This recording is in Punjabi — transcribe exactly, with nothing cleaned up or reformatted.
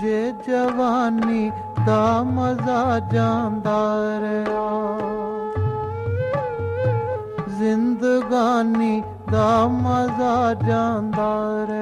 ਜੇ ਜਵਾਨੀ ਦਾ ਮਜ਼ਾ ਜਾਂਦਾ ਰਿਹਾ, ਜ਼ਿੰਦਗਾਨੀ ਦਾ ਮਜ਼ਾ ਜਾਂਦਾ ਰਿਹਾ।